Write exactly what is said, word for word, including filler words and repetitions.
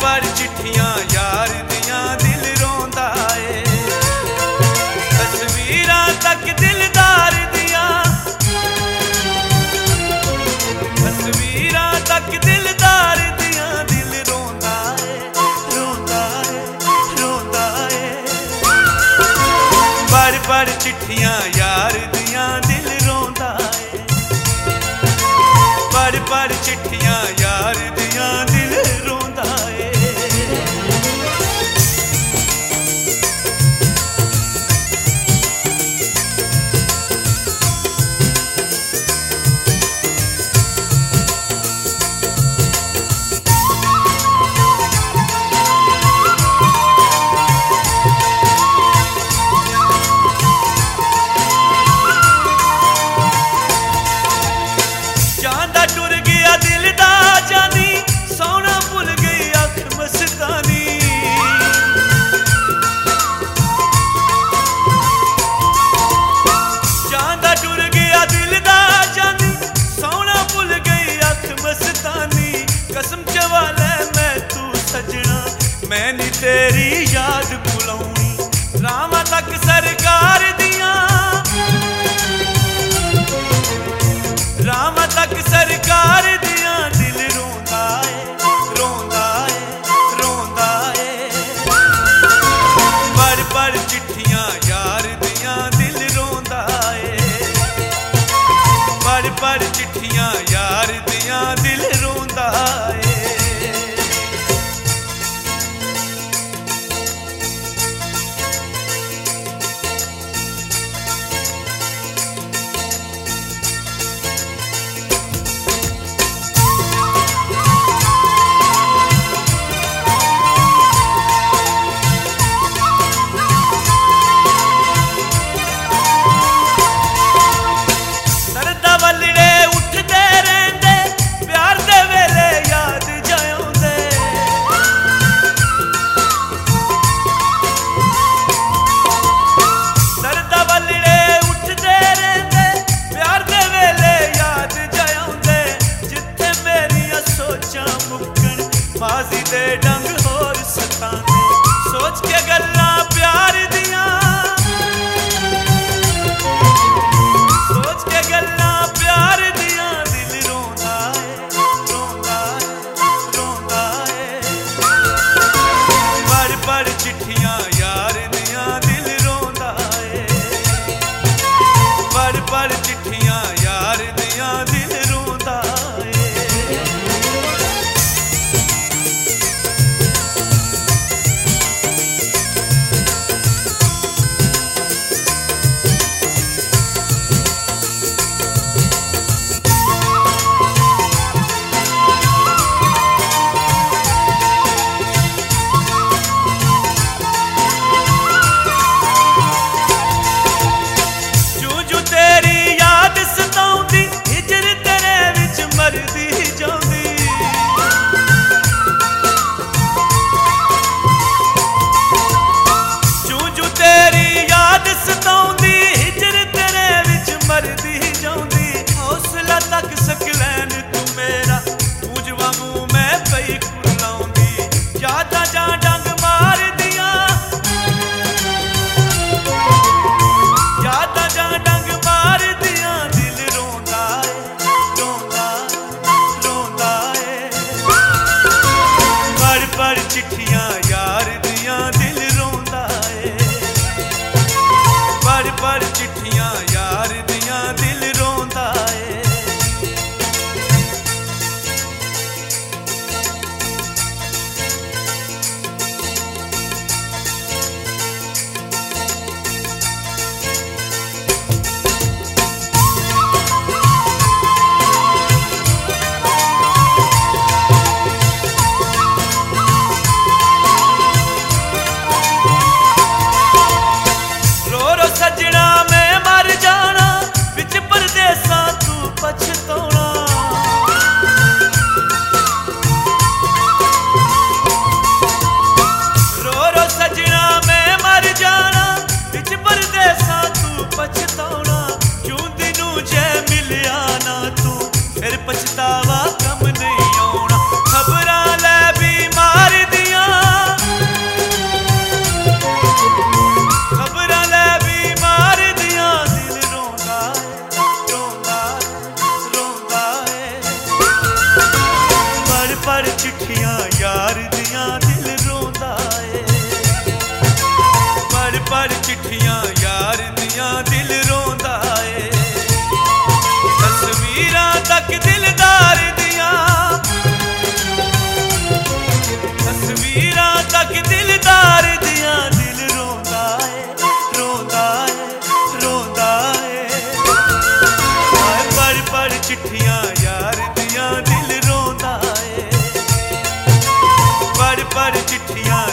पर चिट्ठियां यार दियां दिल रोंदा ए, तस्वीरां तक दिलदार दियां, तस्वीरां तक दिलदार दियां दिल रोंदा ए, रोंदा ए, रोंदा ए। पर पर चिट्ठियां यार दियां दिल रोंदा ए, पर पर चिट्ठियां यार दियां दिल रोंदा ए। मैंने तेरी याद भुलाउनी रावां तक सरकार दियां, रावां तक सरकार दियां दिल रोंदा ए, रोंदा ए, रोंदा ए। पर पर चिट्ठियां यार दियां दिल रोंदा ए, पर पर चिट्ठियां यार दियां दिल रोंदा ए। माजी दे डंग होर सताने सोच के गल्लां प्यार दियां, सोच के गल्लां प्यार दियां दिल रोंदा ए, रोंदा ए, रोंदा ए। पर पर चिट्ठियां यार दियां दिल रोंदा ए, पर पर चिट्ठियां यार दियां दिल रोंदा ए। तक सकलैन तू मेरा तूज वांगू मैं पई कुलाउंदी, यादां जा डंग मार दियां, यादां जा डंग मार दियां दिल रोंदा ए, रोंदा रोंदा ए। पर पर चिट्ठियां यार दियां दिल रोंदा ए, पर पर चिट्ठियां यार दियां दिल रोंदा ए। पछतावा कम नहीं आना, खबरां लै भी मार दी चिट्ठियां यार दियां दिल रोंदा ए। पढ़ पढ़ चिट्ठियां यार दियां दिल रोंदा ए। तस्वीरां तक दिलदार दियां, तस्वीरां तक दिलदार दियां दिल रोंदा ए, रोंदा ए, रोंदा ए। पढ़ पढ़ चिट्ठियां यार दियां दिल रोंदा ए। पढ़ पढ़ चिट्ठियां